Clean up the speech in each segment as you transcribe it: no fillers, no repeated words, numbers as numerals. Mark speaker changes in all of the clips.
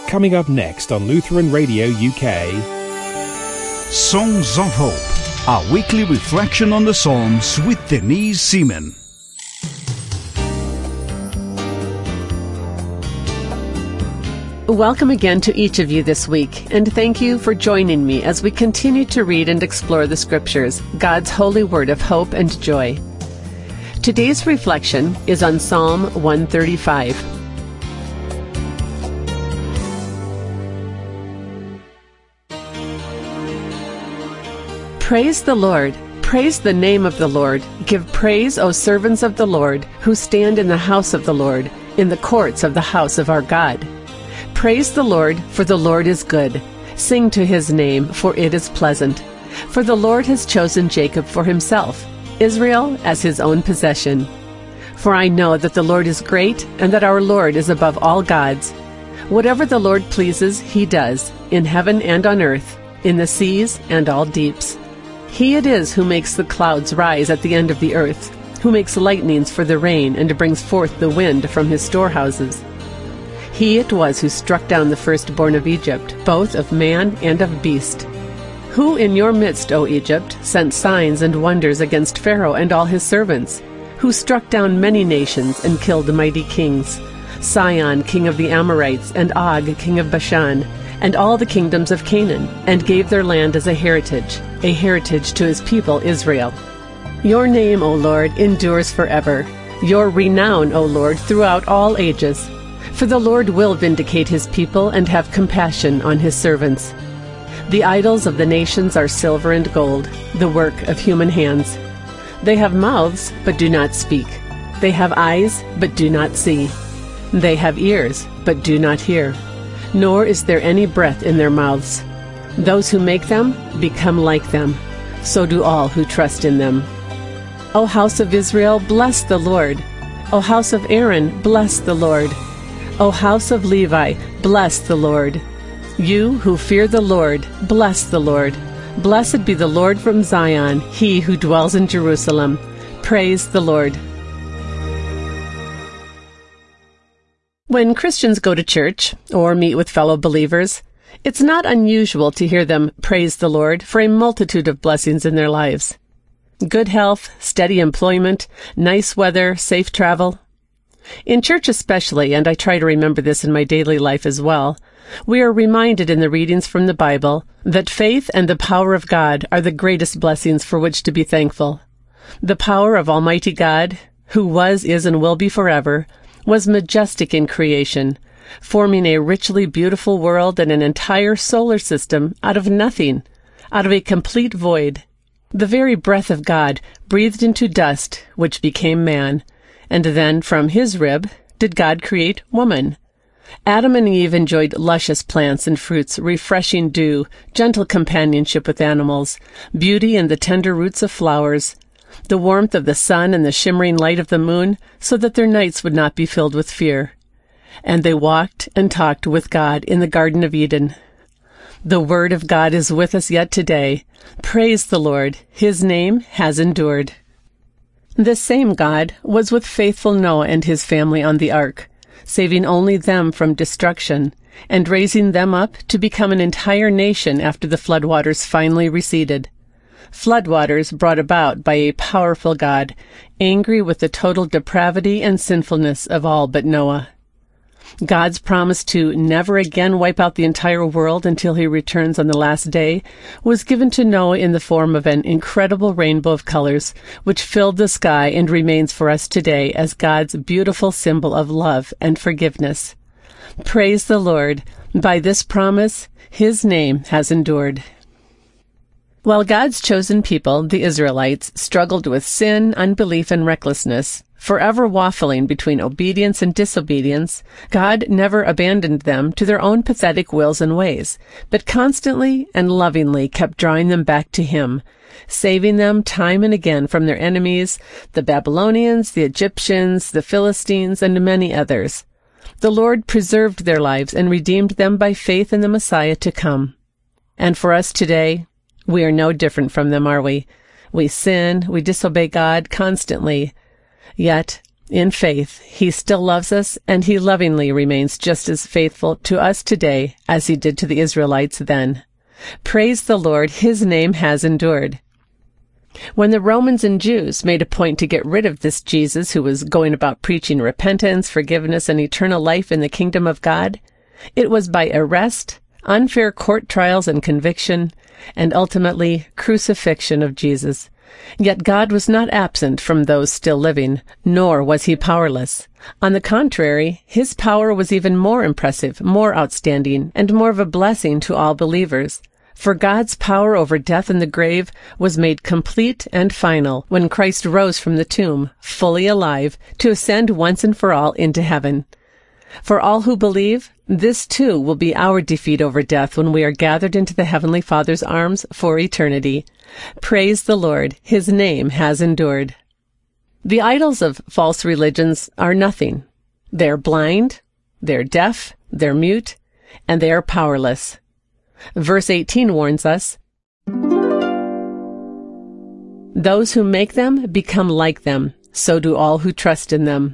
Speaker 1: coming up next on Lutheran Radio UK.
Speaker 2: Songs of Hope, our weekly reflection on the Psalms with Denise Seaman.
Speaker 3: Welcome again to each of you this week, and thank you for joining me as we continue to read and explore the Scriptures, God's holy word of hope and joy. Today's reflection is on Psalm 135. Praise the Lord. Praise the name of the Lord. Give praise, O servants of the Lord, who stand in the house of the Lord, in the courts of the house of our God. Praise the Lord, for the Lord is good. Sing to his name, for it is pleasant. For the Lord has chosen Jacob for himself, Israel as his own possession. For I know that the Lord is great, and that our Lord is above all gods. Whatever the Lord pleases, he does, in heaven and on earth, in the seas and all deeps. He it is who makes the clouds rise at the end of the earth, who makes lightnings for the rain, and brings forth the wind from his storehouses. He it was who struck down the firstborn of Egypt, both of man and of beast. Who in your midst, O Egypt, sent signs and wonders against Pharaoh and all his servants, who struck down many nations and killed mighty kings, Sihon, king of the Amorites, and Og, king of Bashan, and all the kingdoms of Canaan, and gave their land as a heritage to his people Israel. Your name, O Lord, endures forever, your renown, O Lord, throughout all ages. For the Lord will vindicate his people and have compassion on his servants. The idols of the nations are silver and gold, the work of human hands. They have mouths, but do not speak. They have eyes, but do not see. They have ears, but do not hear. Nor is there any breath in their mouths. Those who make them become like them. So do all who trust in them. O house of Israel, bless the Lord. O house of Aaron, bless the Lord. O house of Levi, bless the Lord. You who fear the Lord, bless the Lord. Blessed be the Lord from Zion, he who dwells in Jerusalem. Praise the Lord. When Christians go to church or meet with fellow believers, it's not unusual to hear them praise the Lord for a multitude of blessings in their lives. Good health, steady employment, nice weather, safe travel. In church especially, and I try to remember this in my daily life as well, we are reminded in the readings from the Bible that faith and the power of God are the greatest blessings for which to be thankful. The power of Almighty God, who was, is, and will be forever, was majestic in creation, forming a richly beautiful world and an entire solar system out of nothing, out of a complete void. The very breath of God breathed into dust, which became man, and then from his rib did God create woman. Adam and Eve enjoyed luscious plants and fruits, refreshing dew, gentle companionship with animals, beauty in the tender roots of flowers, the warmth of the sun and the shimmering light of the moon, so that their nights would not be filled with fear. And they walked and talked with God in the Garden of Eden. The Word of God is with us yet today. Praise the Lord. His name has endured. This same God was with faithful Noah and his family on the ark, saving only them from destruction, and raising them up to become an entire nation after the floodwaters finally receded. Floodwaters brought about by a powerful God, angry with the total depravity and sinfulness of all but Noah. God's promise to never again wipe out the entire world until he returns on the last day was given to Noah in the form of an incredible rainbow of colors, which filled the sky and remains for us today as God's beautiful symbol of love and forgiveness. Praise the Lord. By this promise, his name has endured. While God's chosen people, the Israelites, struggled with sin, unbelief, and recklessness, forever waffling between obedience and disobedience, God never abandoned them to their own pathetic wills and ways, but constantly and lovingly kept drawing them back to him, saving them time and again from their enemies, the Babylonians, the Egyptians, the Philistines, and many others. The Lord preserved their lives and redeemed them by faith in the Messiah to come. And for us today, we are no different from them, are we? We sin, we disobey God constantly. Yet, in faith, He still loves us, and He lovingly remains just as faithful to us today as He did to the Israelites then. Praise the Lord, His name has endured. When the Romans and Jews made a point to get rid of this Jesus who was going about preaching repentance, forgiveness, and eternal life in the kingdom of God, it was by arrest, unfair court trials and conviction, and ultimately crucifixion of Jesus. Yet God was not absent from those still living, nor was He powerless. On the contrary, His power was even more impressive, more outstanding, and more of a blessing to all believers. For God's power over death and the grave was made complete and final when Christ rose from the tomb, fully alive, to ascend once and for all into heaven. For all who believe, this too will be our defeat over death when we are gathered into the Heavenly Father's arms for eternity. Praise the Lord, His name has endured. The idols of false religions are nothing. They are blind, they're deaf, they're mute, and they are powerless. Verse 18 warns us, "Those who make them become like them, so do all who trust in them."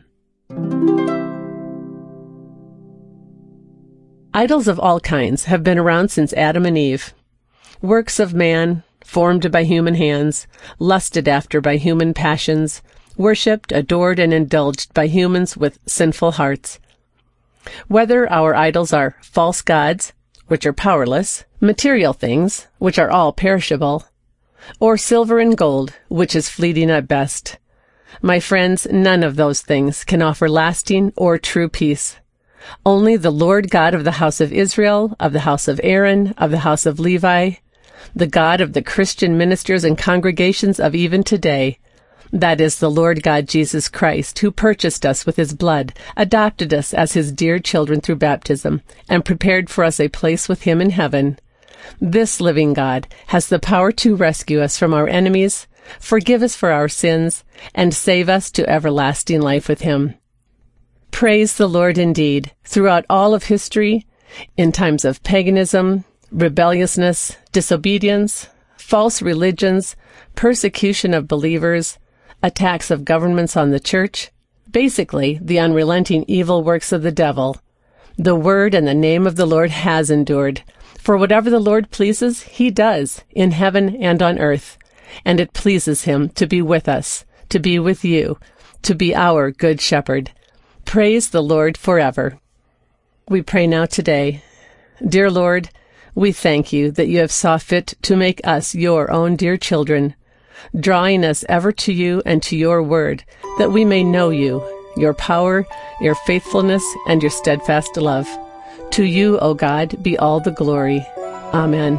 Speaker 3: Idols of all kinds have been around since Adam and Eve. Works of man, formed by human hands, lusted after by human passions, worshipped, adored, and indulged by humans with sinful hearts. Whether our idols are false gods, which are powerless, material things, which are all perishable, or silver and gold, which is fleeting at best. My friends, none of those things can offer lasting or true peace. Only the Lord God of the house of Israel, of the house of Aaron, of the house of Levi, the God of the Christian ministers and congregations of even today, that is the Lord God Jesus Christ, who purchased us with His blood, adopted us as His dear children through baptism, and prepared for us a place with Him in heaven. This living God has the power to rescue us from our enemies, forgive us for our sins, and save us to everlasting life with Him. Praise the Lord indeed. Throughout all of history, in times of paganism, rebelliousness, disobedience, false religions, persecution of believers, attacks of governments on the church, basically the unrelenting evil works of the devil, the word and the name of the Lord has endured. For whatever the Lord pleases, He does, in heaven and on earth, and it pleases Him to be with us, to be with you, to be our good shepherd. Praise the Lord forever. We pray now today. Dear Lord, we thank You that You have saw fit to make us Your own dear children, drawing us ever to You and to Your word, that we may know You, Your power, Your faithfulness, and Your steadfast love. To You, O God, be all the glory. Amen.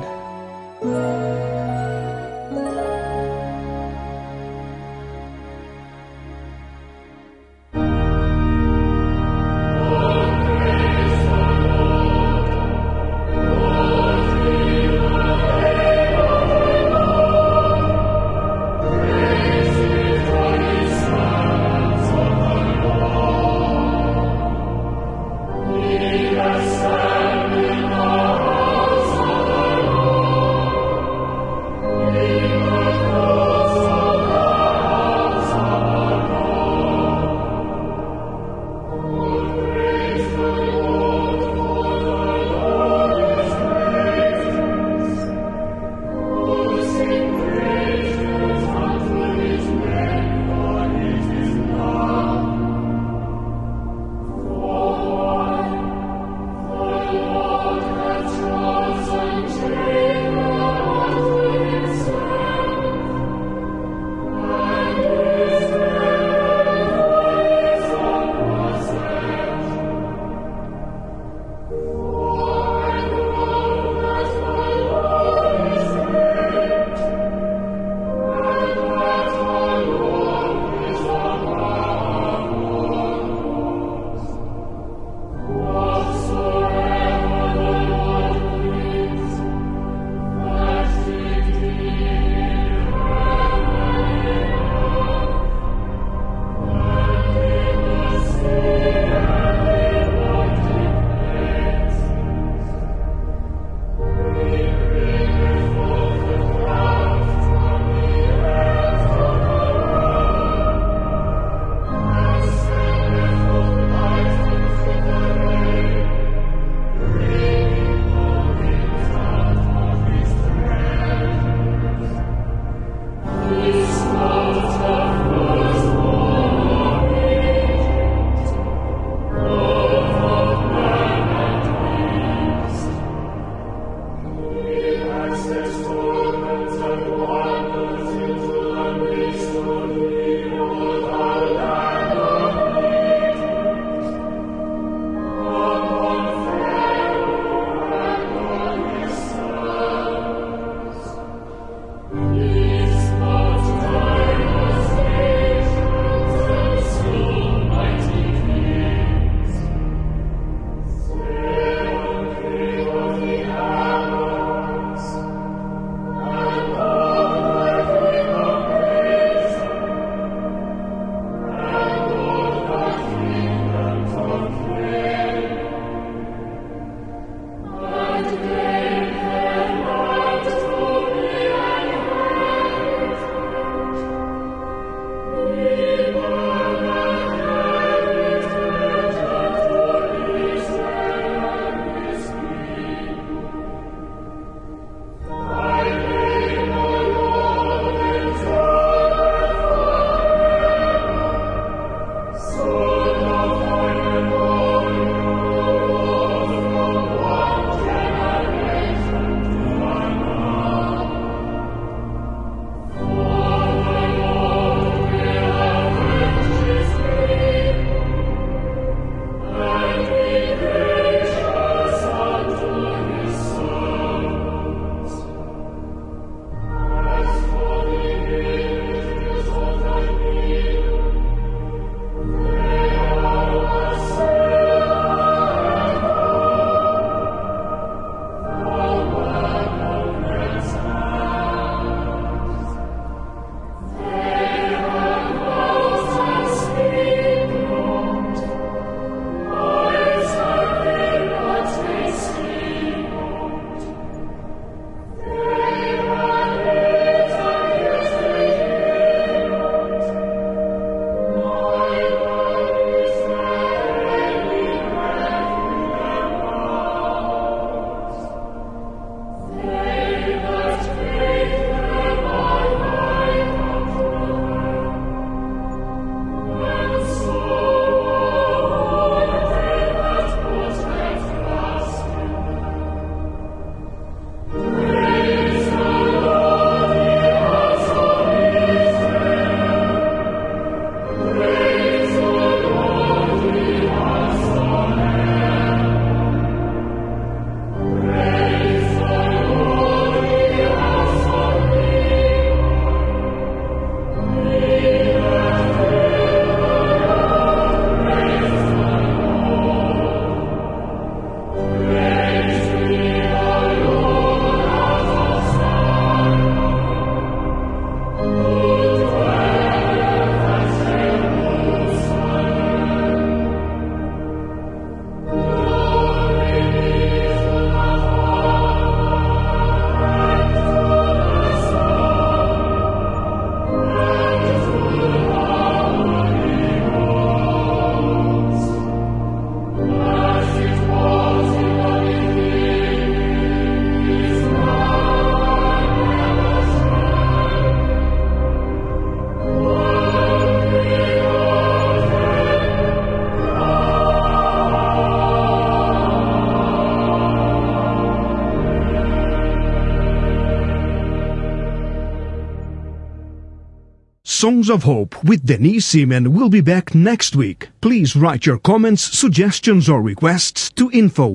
Speaker 2: Songs of Hope with Denise Seaman will be back next week. Please write your comments, suggestions, or requests to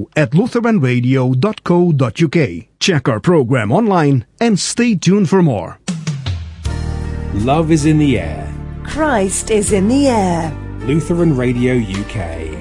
Speaker 2: info@lutheranradio.co.uk. Check our program online and stay tuned for more.
Speaker 1: Love is in the air.
Speaker 4: Christ is in the air.
Speaker 1: Lutheran Radio UK.